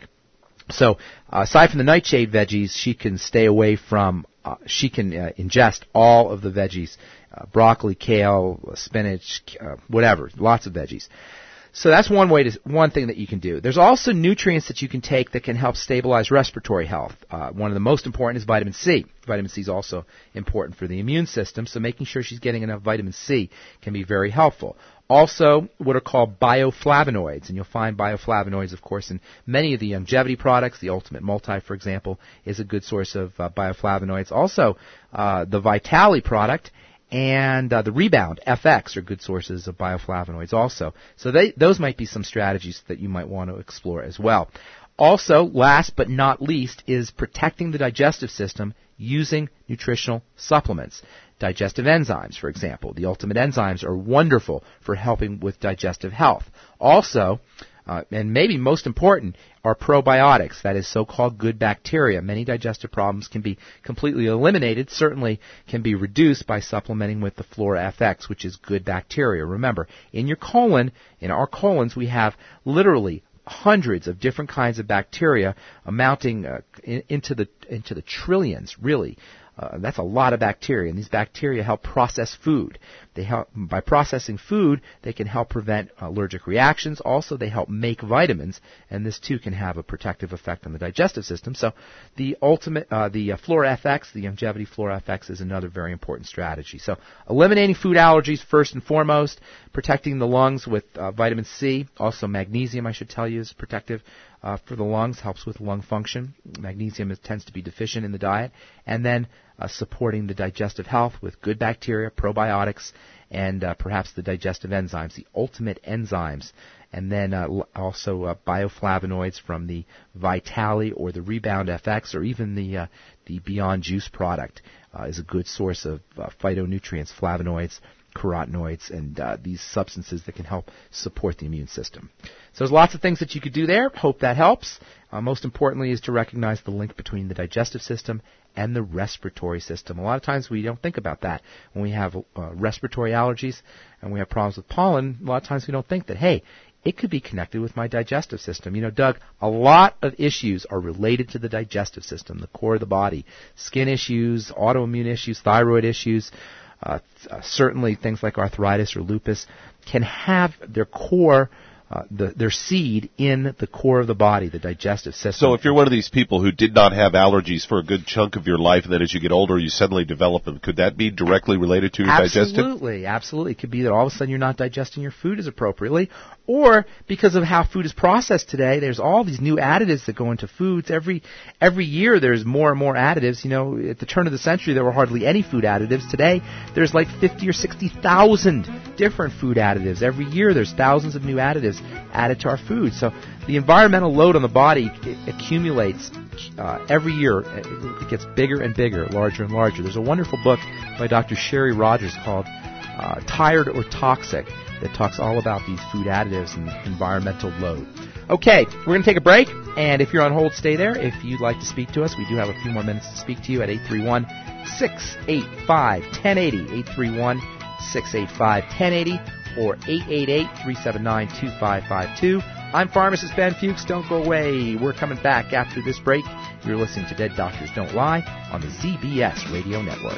So uh, aside from the nightshade veggies, she can stay away from, uh, she can uh, ingest all of the veggies, uh, broccoli, kale, spinach, uh, whatever, lots of veggies. So that's one way to, one thing that you can do. There's also nutrients that you can take that can help stabilize respiratory health. Uh, one of the most important is vitamin C. Vitamin C is also important for the immune system, so making sure she's getting enough vitamin C can be very helpful. Also, what are called bioflavonoids, and you'll find bioflavonoids, of course, in many of the longevity products. The Ultimate Multi, for example, is a good source of uh, bioflavonoids. Also, uh, the Vitali product and uh, the Rebound F X are good sources of bioflavonoids also. So they, those might be some strategies that you might want to explore as well. Also, last but not least, is protecting the digestive system using nutritional supplements. Digestive enzymes, for example. The Ultimate enzymes are wonderful for helping with digestive health. Also, Uh, and maybe most important, are probiotics, that is so-called good bacteria. Many digestive problems can be completely eliminated, certainly can be reduced by supplementing with the Flora F X, which is good bacteria. Remember, in your colon, in our colons, we have literally hundreds of different kinds of bacteria amounting uh, in, into the into the trillions, really. Uh, that's a lot of bacteria, and these bacteria help process food. They help by processing food. They can help prevent allergic reactions. Also, they help make vitamins, and this too can have a protective effect on the digestive system. So, the ultimate, uh, the uh, Flora F X, the Longevity Flora F X, is another very important strategy. So, eliminating food allergies first and foremost, protecting the lungs with uh, vitamin C, also magnesium, I should tell you, is protective. Uh, for the lungs, helps with lung function. Magnesium is, tends to be deficient in the diet. And then uh, supporting the digestive health with good bacteria, probiotics, and uh, perhaps the digestive enzymes, the Ultimate enzymes. And then uh, also uh, bioflavonoids from the Vitali or the Rebound F X, or even the uh, the Beyond Juice product uh, is a good source of uh, phytonutrients, flavonoids, carotenoids, and uh, these substances that can help support the immune system. So there's lots of things that you could do there. Hope that helps. Uh, most importantly is to recognize the link between the digestive system and the respiratory system. A lot of times we don't think about that. When we have uh, respiratory allergies and we have problems with pollen, a lot of times we don't think that, hey, it could be connected with my digestive system. You know, Doug, a lot of issues are related to the digestive system, the core of the body. Skin issues, autoimmune issues, thyroid issues, uh, uh, certainly things like arthritis or lupus can have their core Uh, the, their seed in the core of the body, the digestive system. So if you're one of these people who did not have allergies for a good chunk of your life, and then as you get older you suddenly develop them, could that be directly related to your digestive? Absolutely, absolutely. It could be that all of a sudden you're not digesting your food as appropriately, or because of how food is processed today, there's all these new additives that go into foods. Every every year there's more and more additives. You know, at the turn of the century there were hardly any food additives. Today there's like fifty or sixty thousand different food additives. Every year there's thousands of new additives added to our food. So the environmental load on the body accumulates uh, every year. It gets bigger and bigger, larger and larger. There's a wonderful book by Doctor Sherry Rogers called uh, Tired or Toxic that talks all about these food additives and environmental load. Okay, we're going to take a break, and if you're on hold, stay there. If you'd like to speak to us, we do have a few more minutes to speak to you at eight three one, six eight five, one zero eight zero, eight three one, six eight five, one zero eight zero, or eight eight eight, three seven nine, two five five two. I'm Pharmacist Ben Fuchs. Don't go away. We're coming back after this break. You're listening to Dead Doctors Don't Lie on the Z B S Radio Network.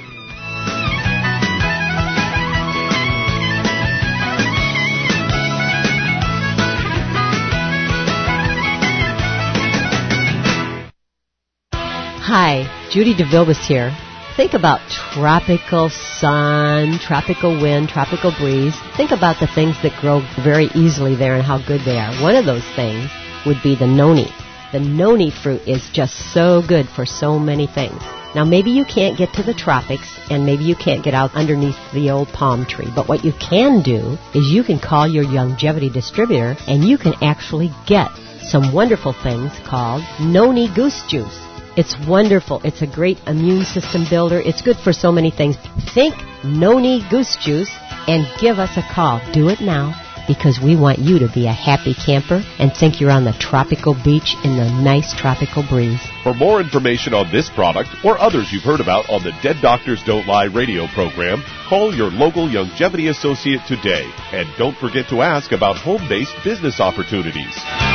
Hi, Judy DeVilbus here. Think about tropical sun, tropical wind, tropical breeze. Think about the things that grow very easily there and how good they are. One of those things would be the noni. The noni fruit is just so good for so many things. Now, maybe you can't get to the tropics, and maybe you can't get out underneath the old palm tree. But what you can do is you can call your longevity distributor, and you can actually get some wonderful things called Noni Goose Juice. It's wonderful. It's a great immune system builder. It's good for so many things. Think Noni Goose Juice and give us a call. Do it now, because we want you to be a happy camper and think you're on the tropical beach in the nice tropical breeze. For more information on this product or others you've heard about on the Dead Doctors Don't Lie radio program, call your local Youngevity associate today. And don't forget to ask about home-based business opportunities.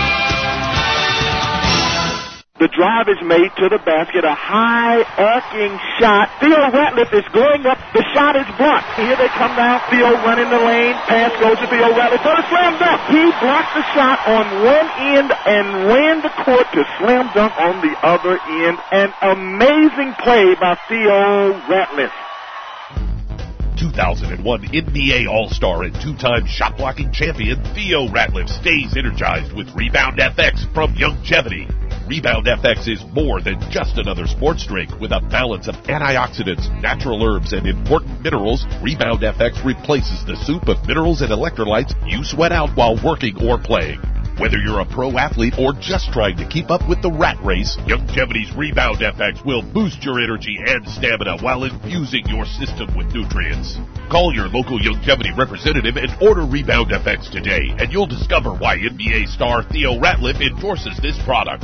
The drive is made to the basket, a high arcing shot. Theo Ratliff is going up. The shot is blocked. Here they come now. Theo running the lane. Pass goes to Theo Ratliff for the slam dunk. He blocked the shot on one end and ran the court to slam dunk on the other end. An amazing play by Theo Ratliff. two thousand one N B A All-Star and two-time shot-blocking champion Theo Ratliff stays energized with Rebound F X from Youngevity. Rebound F X is more than just another sports drink. With a balance of antioxidants, natural herbs, and important minerals, Rebound F X replaces the soup of minerals and electrolytes you sweat out while working or playing. Whether you're a pro athlete or just trying to keep up with the rat race, Youngevity's Rebound F X will boost your energy and stamina while infusing your system with nutrients. Call your local Youngevity representative and order Rebound F X today, and you'll discover why N B A star Theo Ratliff endorses this product.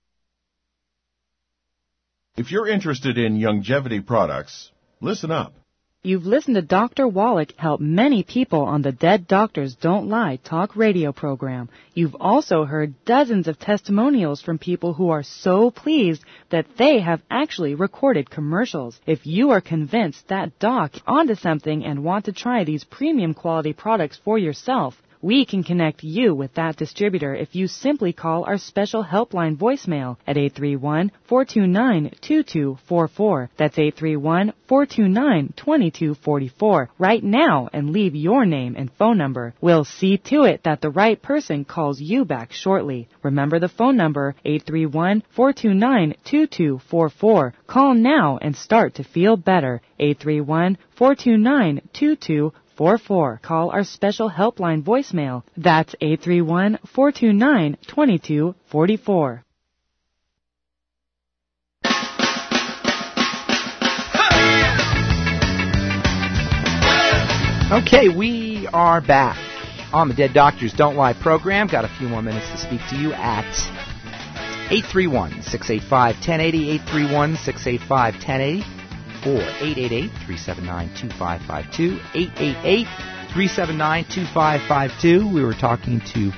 If you're interested in Youngevity products, listen up. You've listened to Doctor Wallach help many people on the Dead Doctors Don't Lie talk radio program. You've also heard dozens of testimonials from people who are so pleased that they have actually recorded commercials. If you are convinced that doc is onto something and want to try these premium quality products for yourself, we can connect you with that distributor if you simply call our special helpline voicemail at eight three one, four two nine, two two four four. That's eight three one, four two nine, two two four four right now and leave your name and phone number. We'll see to it that the right person calls you back shortly. Remember the phone number, eight three one, four two nine, two two four four. Call now and start to feel better. eight three one, four two nine, two two four four. Call our special helpline voicemail. That's eight three one, four two nine, two two four four. Okay, we are back on the Dead Doctors Don't Lie program. Got a few more minutes to speak to you at eight three one, six eight five, one zero eight zero, eight three one, six eight five, one zero eight zero. Or eight eight eight, three seven nine, two five five two, eight eight eight, three seven nine, two five five two. We were talking to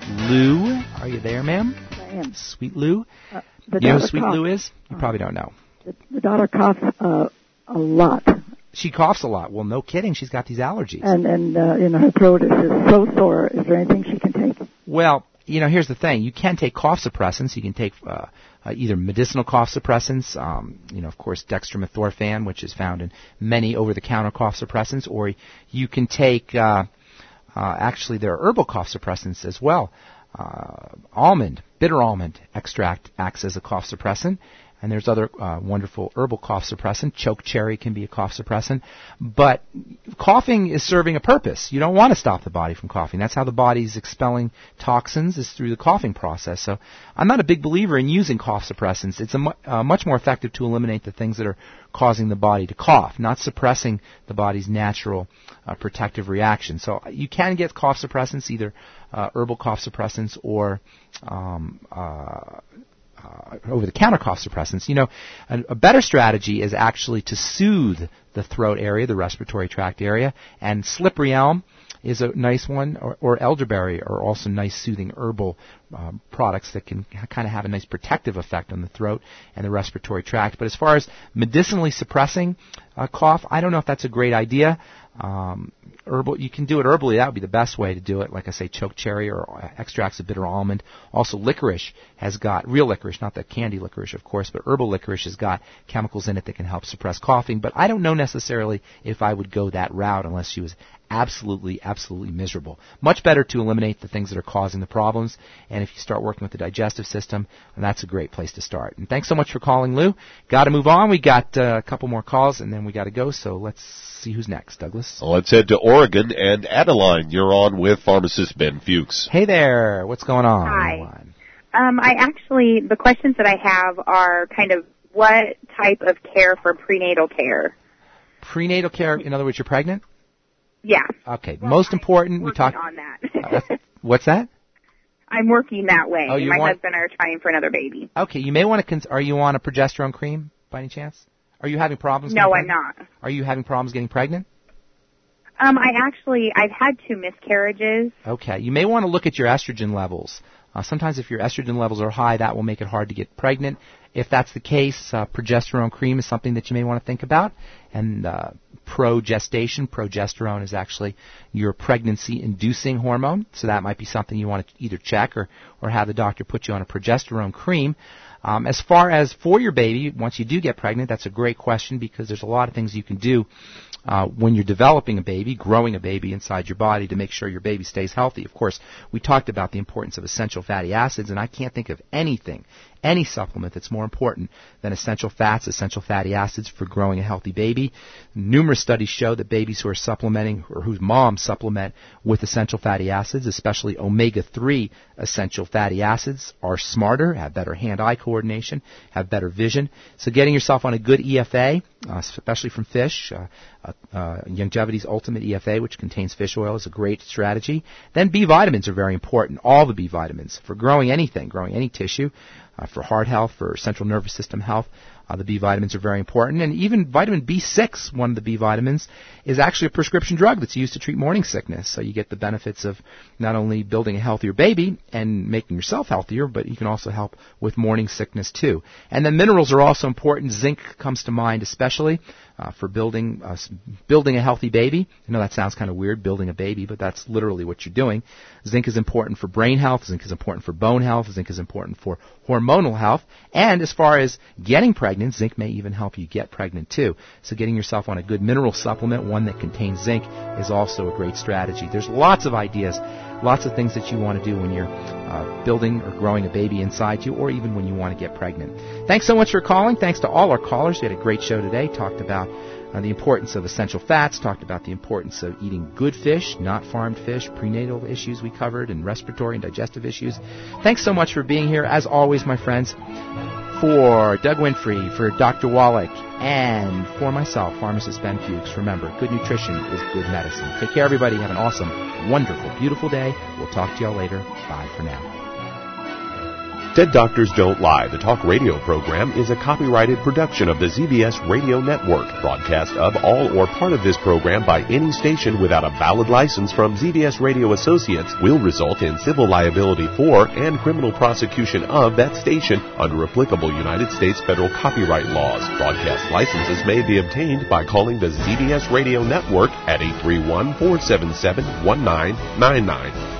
Lou. Are you there, ma'am? I am. Sweet Lou. Uh, you know who Sweet cough. Lou is? You probably don't know. The, the daughter coughs uh, a lot. She coughs a lot. Well, no kidding. She's got these allergies. And, and uh, you know, her throat is just so sore. Is there anything she can take? Well, you know, here's the thing. You can take cough suppressants. You can take uh, uh, either medicinal cough suppressants, um, you know, of course, dextromethorphan, which is found in many over-the-counter cough suppressants, or you can take, uh, uh, actually, there are herbal cough suppressants as well. Uh, almond, bitter almond extract acts as a cough suppressant. And there's other uh, wonderful herbal cough suppressant. Choke cherry can be a cough suppressant. But coughing is serving a purpose. You don't want to stop the body from coughing. That's how the body's expelling toxins, is through the coughing process. So I'm not a big believer in using cough suppressants. It's a mu- uh, much more effective to eliminate the things that are causing the body to cough, not suppressing the body's natural uh, protective reaction. So you can get cough suppressants, either uh, herbal cough suppressants or um, uh, Uh, over-the-counter cough suppressants. You know, a, a better strategy is actually to soothe the throat area, the respiratory tract area, and slippery elm is a nice one, or, or elderberry are also nice soothing herbal um, products that can ha- kind of have a nice protective effect on the throat and the respiratory tract. But as far as medicinally suppressing uh, cough, I don't know if that's a great idea. Um, herbal, you can do it herbally. That would be the best way to do it. Like I say, choke cherry or extracts of bitter almond. Also, licorice has got, real licorice, not the candy licorice, of course, but herbal licorice has got chemicals in it that can help suppress coughing. But I don't know necessarily if I would go that route unless she was absolutely, absolutely miserable. Much better to eliminate the things that are causing the problems. And if you start working with the digestive system, then that's a great place to start. And thanks so much for calling, Lou. Got to move on. We got uh, a couple more calls, and then we got to go. So let's see who's next. Douglas? Let's head to Oregon. And Adeline, you're on with pharmacist Ben Fuchs. Hey there. What's going on? Hi. Adeline? Um, I actually, the questions that I have are kind of what type of care for prenatal care? Prenatal care, in other words, you're pregnant? Yeah. Okay. Well, Most I'm important, we talked on that. uh, what's that? I'm working that way. Oh, you My want... husband and I are trying for another baby. Okay. You may want to. Cons- are you on a progesterone cream by any chance? Are you having problems? No, I'm not. Are you having problems getting pregnant? Um, I actually, I've had two miscarriages. Okay. You may want to look at your estrogen levels. Uh, sometimes if your estrogen levels are high, that will make it hard to get pregnant. If that's the case, uh, progesterone cream is something that you may want to think about. And uh, progestation, progesterone is actually your pregnancy-inducing hormone. So that might be something you want to either check or, or have the doctor put you on a progesterone cream. Um, as far as for your baby, once you do get pregnant, that's a great question because there's a lot of things you can do uh, when you're developing a baby, growing a baby inside your body to make sure your baby stays healthy. Of course, we talked about the importance of essential fatty acids, and I can't think of anything, any supplement that's more important than essential fats, essential fatty acids for growing a healthy baby. Numerous studies show that babies who are supplementing or whose moms supplement with essential fatty acids, especially omega three essential fatty acids, are smarter, have better hand-eye coordination, have better vision. So getting yourself on a good E F A, uh, especially from fish, uh, uh, uh, Youngevity's Ultimate E F A, which contains fish oil, is a great strategy. Then B vitamins are very important, all the B vitamins, for growing anything, growing any tissue. Uh, for heart health, for central nervous system health, uh, the B vitamins are very important. And even vitamin B six, one of the B vitamins, is actually a prescription drug that's used to treat morning sickness. So you get the benefits of not only building a healthier baby and making yourself healthier, but you can also help with morning sickness too. And then minerals are also important. Zinc comes to mind especially uh, for building uh, building a healthy baby. I know that sounds kind of weird, building a baby, but that's literally what you're doing. Zinc is important for brain health. Zinc is important for bone health. Zinc is important for hormonal health. And as far as getting pregnant, zinc may even help you get pregnant too. So getting yourself on a good mineral supplement, one that contains zinc, is also a great strategy. There's lots of ideas, lots of things that you want to do when you're uh, building or growing a baby inside you, or even when you want to get pregnant. Thanks so much for calling. Thanks to all our callers. We had a great show today. Talked about Uh, the importance of essential fats, talked about the importance of eating good fish, not farmed fish, prenatal issues we covered, and respiratory and digestive issues. Thanks so much for being here. As always, my friends, for Doug Winfrey, for Doctor Wallach, and for myself, Pharmacist Ben Fuchs, remember, good nutrition is good medicine. Take care, everybody. Have an awesome, wonderful, beautiful day. We'll talk to y'all later. Bye for now. Dead Doctors Don't Lie, the talk radio program, is a copyrighted production of the Z B S Radio Network. Broadcast of all or part of this program by any station without a valid license from Z B S Radio Associates will result in civil liability for and criminal prosecution of that station under applicable United States federal copyright laws. Broadcast licenses may be obtained by calling the Z B S Radio Network at eight three one, four seven seven, one nine nine nine.